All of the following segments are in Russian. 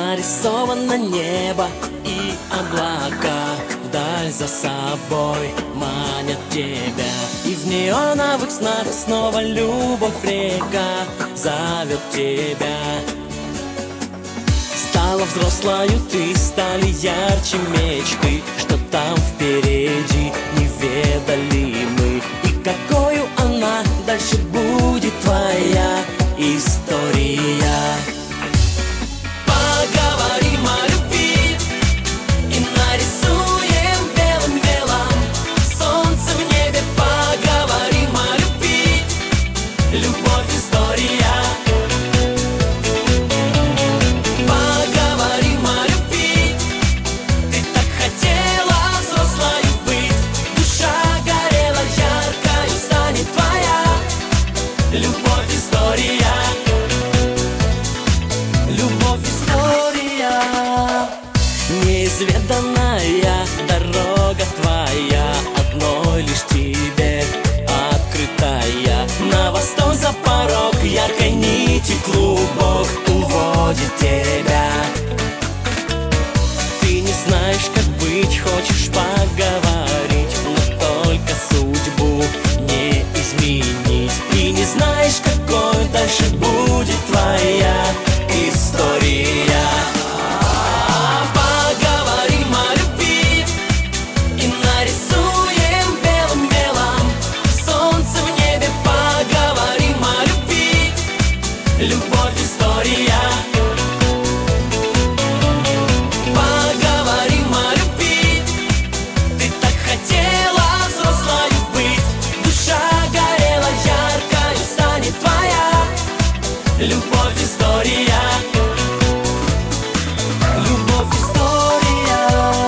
Нарисовано небо и облака, вдаль за собой манят тебя. И в неоновых снах снова любовь река зовет тебя. Стала взрослою ты, стали ярче мечты, что там впереди не ведали мы. И какою она дальше будет твоя история. Поговорим о любви и нарисуем белым мелом солнце в небе. Поговорим о любви, любовь история. Поговорим о любви, ты так хотела взрослой быть, душа горела яркой, станет твоя любовь история. Любовь история. Неизведанная дорога твоя, одной лишь тебе открытая. На восток за порог яркой нити клубок уводит тебя. Ты не знаешь, как быть, хочешь поговорить, но только судьбу не изменить. И не знаешь, какой дальше будет твоя история. Поговорим о любви и нарисуем белым мелом солнце в небе. Поговорим о любви, любовь история. Поговорим о любви, ты так хотела взрослой быть, душа горела яркой, станет твоя любовь история. Любовь история.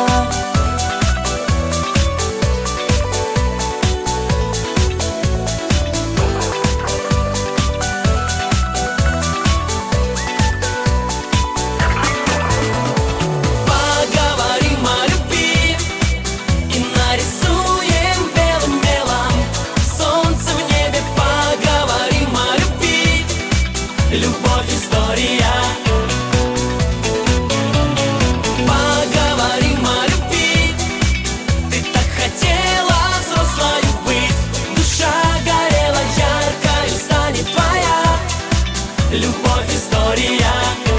Поговорим о любви и нарисуем белым мелом солнце в небе. Поговорим о любви, любовь история. Поговорим о любви, ты так хотела взрослой быть, душа горела яркой, станет твоя любовь история.